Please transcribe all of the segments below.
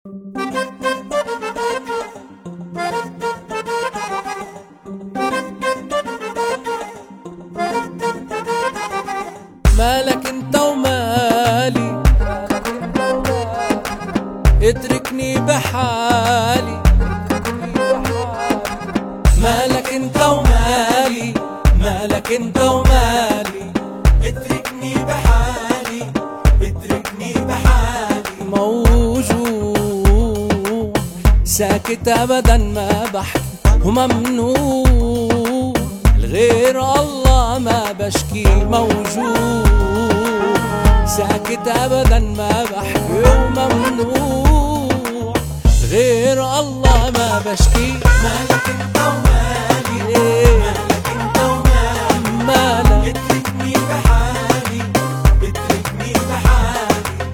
مالك انت ومالي، اتركني بحالي. مالك انت ومالي، مالك انت ومالي، اتركني بحالي، اتركني بحالي. موجوع ساكت ابدا ما بحكي، وممنوع لغير الله ما بشكي. موجوع ساكت ابدا ما بحكي، وممنوع غير الله ما بشكي. مالك انت ومالي، مالك انت ومالي، مالك اتركني بحالي، اتركني بحالي.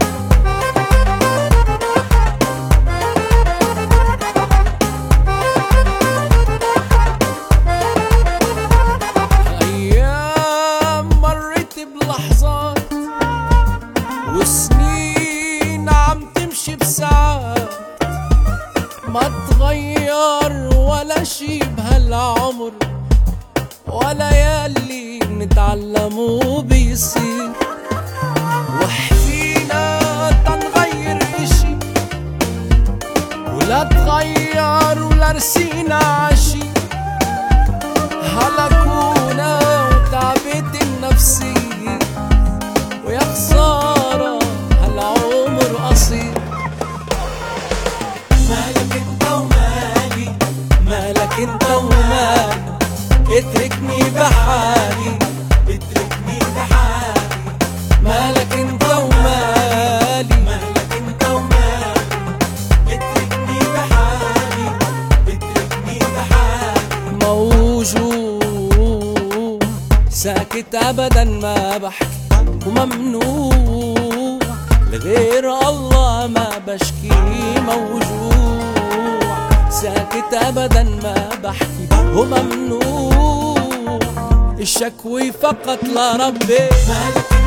أيام مرت بلحظات، وسنين عم تمشي بساعات، ما تغير ولا شي بهالعمر، ولا ياللي منتعلمه بيصير. وحفينا تنغير اشي، ولا تغير ولا رسينا عشي. هلكونا وتعبت النفسية، ويا خسارة هالعمر قصير. مالك انت ومالي، مالك انت ومالي، اتركني بحالي، اتركني بحالي. مالك انت ومالي، مالك انت ومالي، اتركني بحالي، اتركني بحالي. موجوع ساكت ابدا ما بحكي، وممنوع لغير الله ما بشكي. موجوع ساكت ابدا ما بحكي، وممنوع الشكوي فقط لربي. مالك